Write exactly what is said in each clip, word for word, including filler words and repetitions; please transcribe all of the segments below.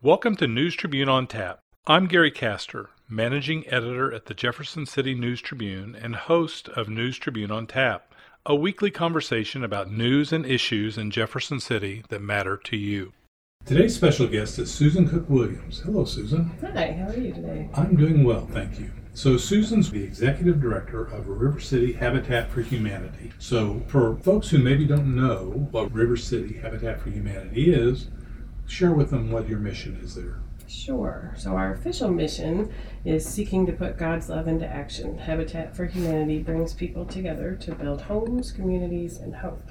Welcome to News Tribune on Tap. I'm Gary Castor, Managing Editor at the Jefferson City News Tribune and host of News Tribune on Tap, a weekly conversation about news and issues in Jefferson City that matter to you. Today's special guest is Susan Cook Williams. Hello, Susan. Hi, how are you today? I'm doing well, thank you. So Susan's the Executive Director of River City Habitat for Humanity. So for folks who maybe don't know what River City Habitat for Humanity is, share with them what your mission is there. Sure. So our official mission is seeking to put God's love into action. Habitat for Humanity brings people together to build homes, communities, and hope.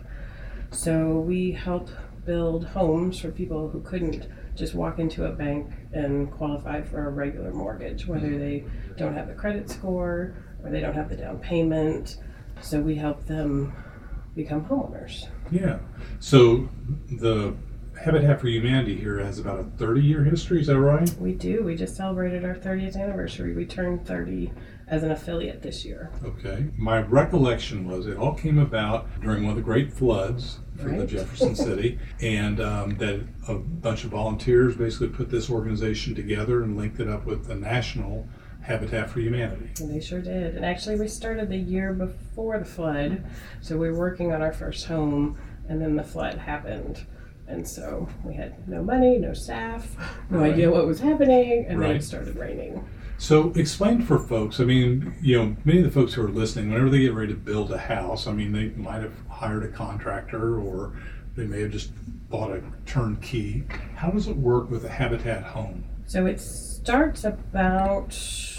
So we help build homes for people who couldn't just walk into a bank and qualify for a regular mortgage, whether they don't have the credit score or they don't have the down payment. So we help them become homeowners. Yeah. So the Habitat for Humanity here has about a thirty-year history, is that right? We do. We just celebrated our thirtieth anniversary. We turned thirty as an affiliate this year. Okay. My recollection was it all came about during one of the great floods for right. the Jefferson City, and um, that a bunch of volunteers basically put this organization together and linked it up with the National Habitat for Humanity. And they sure did. And actually we started the year before the flood, so we were working on our first home, and then the flood happened. And so we had no money, no staff, no right. idea what was happening, and right. then it started raining. So explain for folks, I mean, you know, many of the folks who are listening, whenever they get ready to build a house, I mean, they might have hired a contractor or they may have just bought a turnkey. How does it work with a Habitat home? So it starts about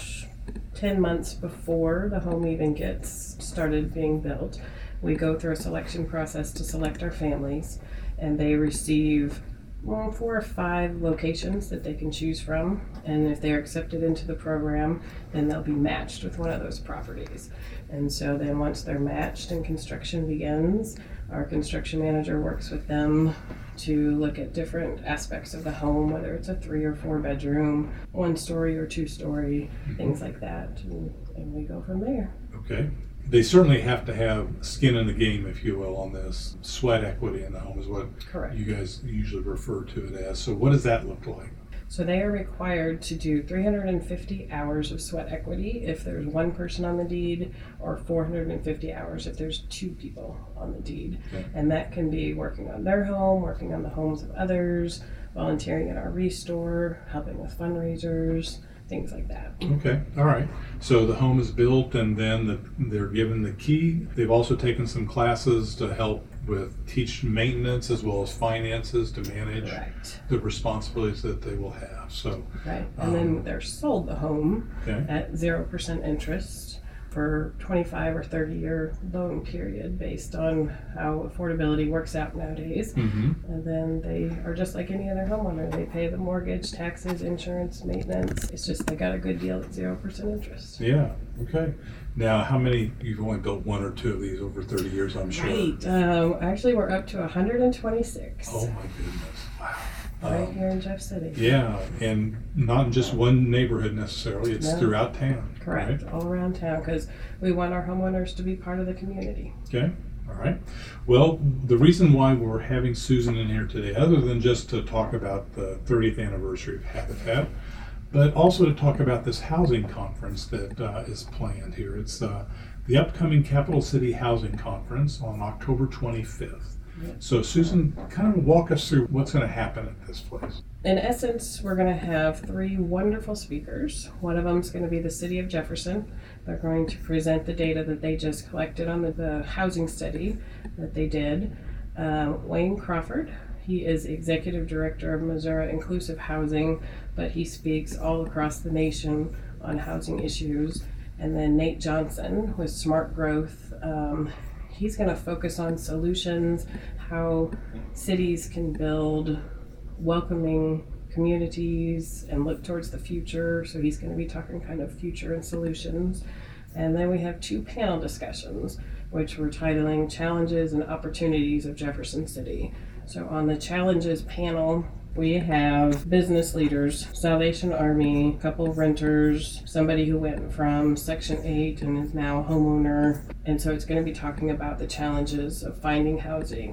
ten months before the home even gets started being built. We go through a selection process to select our families, and they receive well, four or five locations that they can choose from. And if they're accepted into the program, then they'll be matched with one of those properties. And so then once they're matched and construction begins, our construction manager works with them to look at different aspects of the home, whether it's a three or four bedroom, one story or two story, mm-hmm. things like that. And, and we go from there. Okay. They certainly have to have skin in the game, if you will, on this. Sweat equity in the home is what Correct. You guys usually refer to it as. So what does that look like? So they are required to do three hundred fifty hours of sweat equity if there's one person on the deed, or four hundred fifty hours if there's two people on the deed. Okay. And that can be working on their home, working on the homes of others, volunteering at our restore, helping with fundraisers, things like that. Okay, all right. So the home is built and then the, they're given the key. They've also taken some classes to help with teach maintenance as well as finances to manage Correct. The responsibilities that they will have. So right, and um, then they're sold the home okay. at zero percent interest for twenty-five or thirty year loan period based on how affordability works out nowadays. Mm-hmm. And then they are just like any other homeowner. They pay the mortgage, taxes, insurance, maintenance. It's just they got a good deal at zero percent interest. Yeah, okay. Now, how many, you've only built one or two of these over thirty years, I'm sure. Right. Um, actually, we're up to one hundred twenty-six. Oh my goodness, wow. Right um, here in Jeff City. Yeah, and not in just one neighborhood necessarily, it's No. throughout town. Correct, right? all around town, because we want our homeowners to be part of the community. Okay, all right. Well, the reason why we're having Susan in here today, other than just to talk about the thirtieth anniversary of Habitat, but also to talk about this housing conference that uh, is planned here. It's uh, the upcoming Capital City Housing Conference on October twenty-fifth. So Susan, kind of walk us through what's going to happen at this place. In essence, we're going to have three wonderful speakers. One of them is going to be the City of Jefferson. They're going to present the data that they just collected on the, the housing study that they did. Uh, Wayne Crawford, he is Executive Director of Missouri Inclusive Housing, but he speaks all across the nation on housing issues. And then Nate Johnson with Smart Growth. Um, He's going to focus on solutions, how cities can build welcoming communities and look towards the future. So he's going to be talking kind of future and solutions. And then we have two panel discussions, which we're titling Challenges and Opportunities of Jefferson City. So on the Challenges panel, we have business leaders, Salvation Army, a couple of renters, somebody who went from Section eight and is now a homeowner. And so it's going to be talking about the challenges of finding housing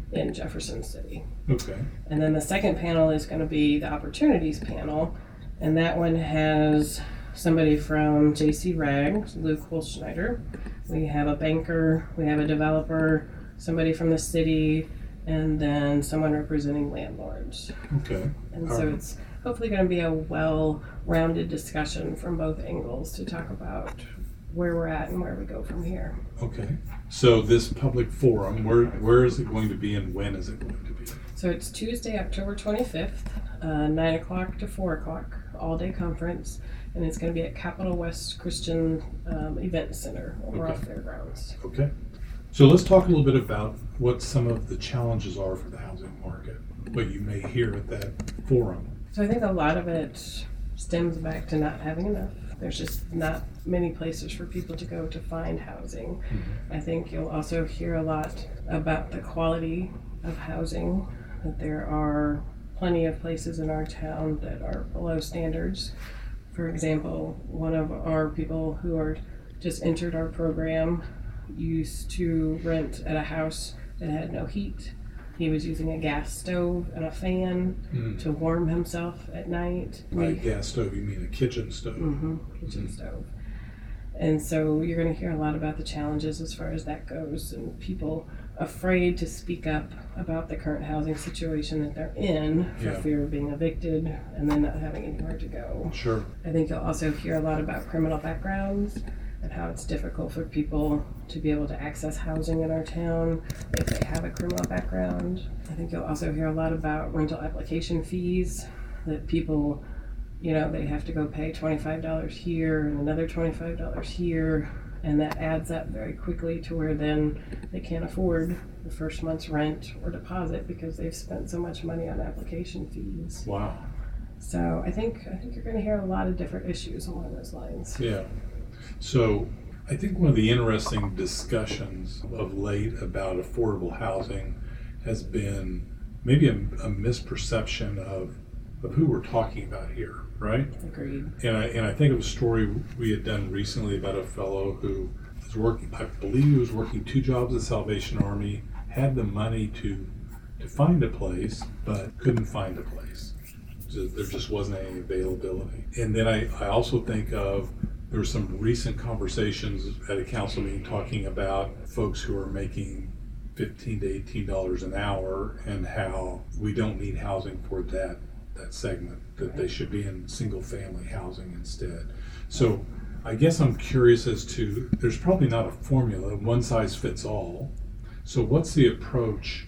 in Jefferson City. Okay. And then the second panel is going to be the opportunities panel, and that one has somebody from J C Ragg, Luke Holzschneider. We have a banker, we have a developer, somebody from the city, and then someone representing landlords. Okay. And so Um, it's hopefully going to be a well-rounded discussion from both angles to talk about where we're at and where we go from here. Okay. So this public forum, where where is it going to be and when is it going to be? So it's Tuesday, October twenty-fifth, uh, nine o'clock to four o'clock, all-day conference, and it's going to be at Capital West Christian um, Event Center over Okay. off Fairgrounds. Okay. So let's talk a little bit about what some of the challenges are for the housing market, what you may hear at that forum. So I think a lot of it stems back to not having enough. There's just not many places for people to go to find housing. Mm-hmm. I think you'll also hear a lot about the quality of housing, that there are plenty of places in our town that are below standards. For example, one of our people who are just entered our program used to rent at a house that had no heat. He was using a gas stove and a fan Mm. to warm himself at night. By We- gas stove, you mean a kitchen stove? Mm-hmm, kitchen Mhm. stove. And so you're going to hear a lot about the challenges as far as that goes, and people afraid to speak up about the current housing situation that they're in for Yeah. fear of being evicted and then not having anywhere to go. Sure. I think you'll also hear a lot about criminal backgrounds and how it's difficult for people to be able to access housing in our town if they have a criminal background. I think you'll also hear a lot about rental application fees, that people, you know, they have to go pay twenty-five dollars here and another twenty-five dollars here, and that adds up very quickly to where then they can't afford the first month's rent or deposit because they've spent so much money on application fees. Wow. So I think I think you're going to hear a lot of different issues along those lines. Yeah. So I think one of the interesting discussions of late about affordable housing has been maybe a, a misperception of, of who we're talking about here, right? Agreed. And I, and I think of a story we had done recently about a fellow who was working, I believe he was working two jobs at Salvation Army, had the money to to find a place, but couldn't find a place. So there just wasn't any availability. And then I, I also think of, there were some recent conversations at a council meeting talking about folks who are making fifteen to eighteen dollars an hour and how we don't need housing for that that segment, that they should be in single family housing instead. So I guess I'm curious as to, there's probably not a formula, one size fits all. So what's the approach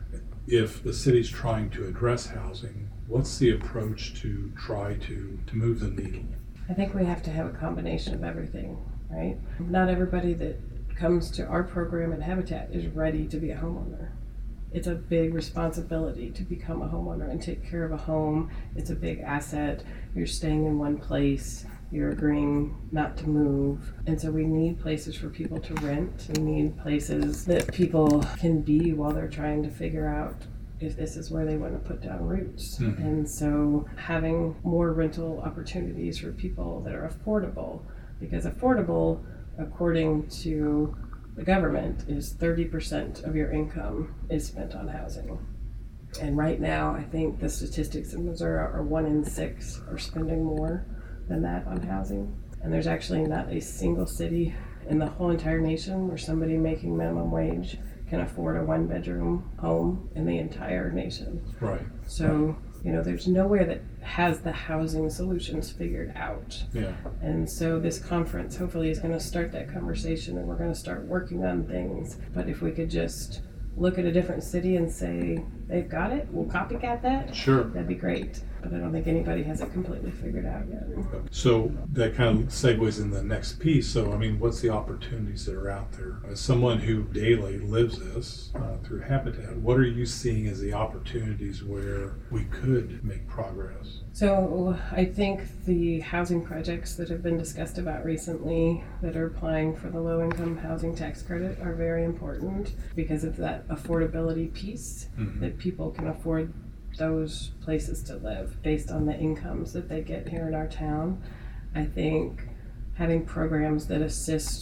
if the city's trying to address housing? What's the approach to try to, to move the needle? I think we have to have a combination of everything, right? Not everybody that comes to our program at Habitat is ready to be a homeowner. It's a big responsibility to become a homeowner and take care of a home. It's a big asset. You're staying in one place. You're agreeing not to move. And so we need places for people to rent. We need places that people can be while they're trying to figure out if this is where they want to put down roots. Mhm. And so having more rental opportunities for people that are affordable, because affordable, according to the government, is thirty percent of your income is spent on housing. And right now, I think the statistics in Missouri are one in six are spending more than that on housing. And there's actually not a single city in the whole entire nation where somebody making minimum wage can afford a one bedroom home in the entire nation. Right. So, you know, there's nowhere that has the housing solutions figured out. Yeah. And so this conference hopefully is going to start that conversation, and we're going to start working on things. But if we could just look at a different city and say, they've got it, we'll copycat that, Sure. that'd be great. But I don't think anybody has it completely figured out yet. So that kind of segues in the next piece. So, I mean, what's the opportunities that are out there? As someone who daily lives this uh, through Habitat, what are you seeing as the opportunities where we could make progress? So I think the housing projects that have been discussed about recently that are applying for the low-income housing tax credit are very important because of that affordability piece, Mhm. that people can afford those places to live based on the incomes that they get here in our town. I think having programs that assist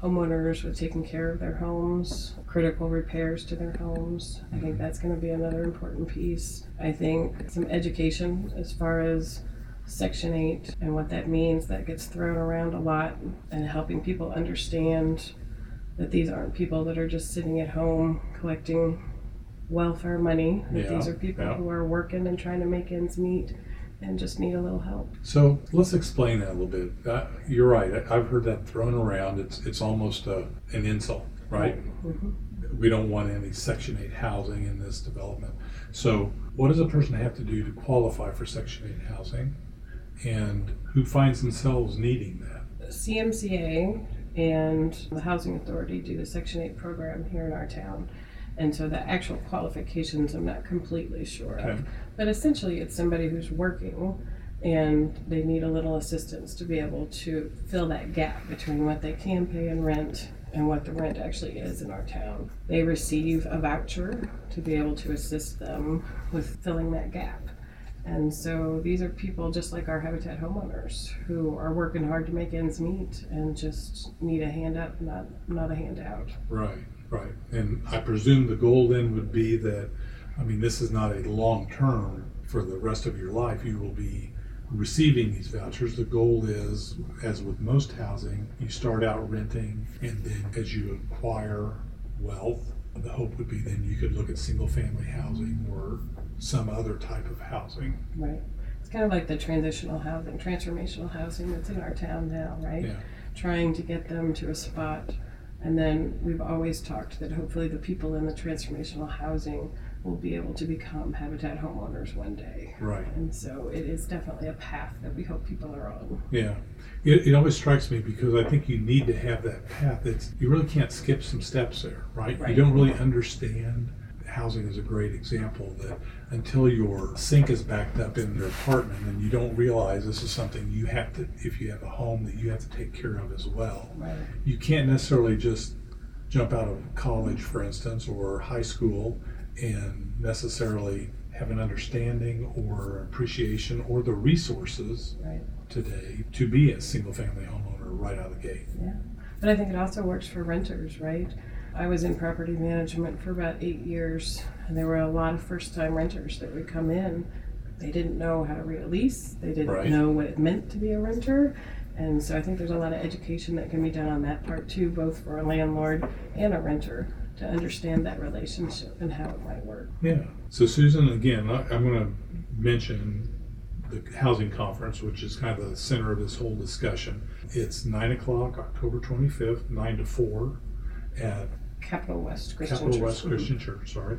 homeowners with taking care of their homes, critical repairs to their homes. I think that's going to be another important piece. I think some education as far as Section eight and what that means, that gets thrown around a lot, and helping people understand that these aren't people that are just sitting at home collecting welfare money, that Yeah, these are people yeah. who are working and trying to make ends meet and just need a little help. So let's explain that a little bit. Uh, you're right. I- I've heard that thrown around. It's it's almost a, an insult, right? Mm-hmm. We don't want any Section eight housing in this development. So what does a person have to do to qualify for Section eight housing? And who finds themselves needing that? C M C A and the Housing Authority do the Section eight program here in our town. And so the actual qualifications I'm not completely sure Okay. of. But essentially it's somebody who's working and they need a little assistance to be able to fill that gap between what they can pay in rent and what the rent actually is in our town. They receive a voucher to be able to assist them with filling that gap. And so these are people just like our Habitat homeowners who are working hard to make ends meet and just need a hand up, not not a handout. Right, right. And I presume the goal then would be that, I mean, this is not a long term for the rest of your life. You will be receiving these vouchers. The goal is, as with most housing, you start out renting, and then as you acquire wealth, the hope would be then you could look at single family housing or some other type of housing. Right. It's kind of like the transitional housing, transformational housing that's in our town now, right? Yeah. Trying to get them to a spot. And then we've always talked that hopefully the people in the transformational housing will be able to become Habitat homeowners one day. Right. And so it is definitely a path that we hope people are on. Yeah. It, it always strikes me because I think you need to have that path. It's, you really can't skip some steps there, right? Right. You don't really understand. Housing is a great example that until your sink is backed up in your apartment and you don't realize this is something you have to, if you have a home, that you have to take care of as well. Right. You can't necessarily just jump out of college, for instance, or high school and necessarily have an understanding or appreciation or the resources Right. today to be a single family homeowner right out of the gate. Yeah. But I think it also works for renters, right? I was in property management for about eight years, and there were a lot of first-time renters that would come in. They didn't know how to read a lease. They didn't Right. know what it meant to be a renter. And so I think there's a lot of education that can be done on that part too, both for a landlord and a renter, to understand that relationship and how it might work. Yeah. So Susan, again, I- I'm going to mention the housing conference, which is kind of the center of this whole discussion. It's nine o'clock, October twenty-fifth, nine to four at Capital West Christian Capital Church. West Christian Church, sorry.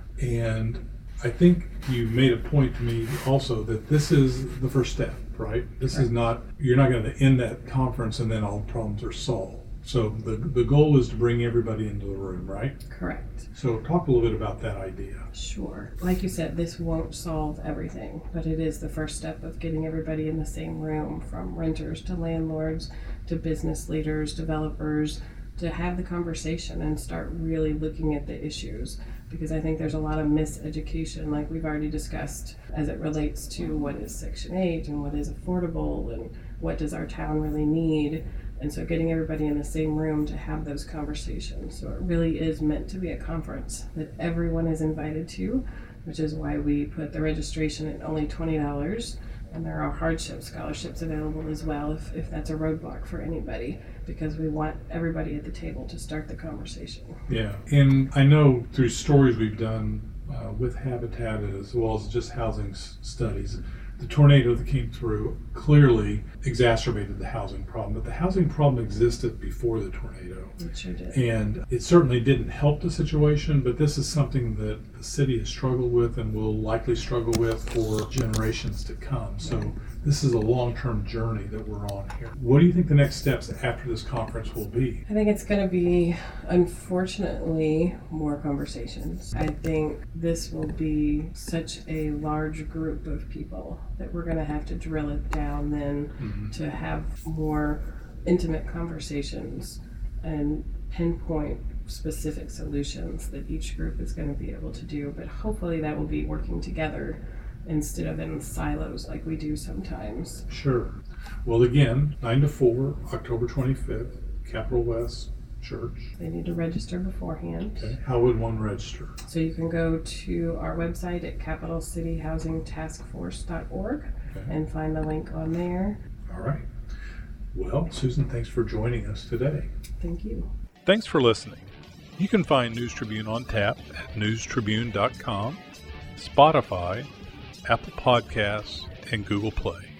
And I think you made a point to me also that this is the first step, right? This is not, you're not going to end that conference and then all the problems are solved. So the the goal is to bring everybody into the room, right? Correct. So talk a little bit about that idea. Sure. Like you said, this won't solve everything, but it is the first step of getting everybody in the same room, from renters to landlords to business leaders, developers, to have the conversation and start really looking at the issues. Because I think there's a lot of miseducation, like we've already discussed, as it relates to what is Section eight and what is affordable and what does our town really need. And so getting everybody in the same room to have those conversations. So it really is meant to be a conference that everyone is invited to, which is why we put the registration at only twenty dollars. And there are hardship scholarships available as well if, if that's a roadblock for anybody, because we want everybody at the table to start the conversation. Yeah. And I know through stories we've done uh, with Habitat as well as just housing s- studies, the tornado that came through clearly exacerbated the housing problem, but the housing problem existed before the tornado. It sure did. And it certainly didn't help the situation, but this is something that the city has struggled with and will likely struggle with for generations to come. So this is a long-term journey that we're on here. What do you think the next steps after this conference will be? I think it's going to be, unfortunately, more conversations. I think this will be such a large group of people that we're going to have to drill it down then Mm-hmm. to have more intimate conversations and pinpoint specific solutions that each group is going to be able to do. But hopefully that will be working together instead of in silos like we do sometimes. Sure. Well, again, nine to four, October twenty-fifth, Capital West Church. They need to register beforehand. Okay. How would one register? So you can go to our website at capital city housing task force dot org Okay. and find the link on there. All right. Well, Susan, thanks for joining us today. Thank you. Thanks for listening. You can find News Tribune on tap at news tribune dot com, Spotify, Apple Podcasts, and Google Play.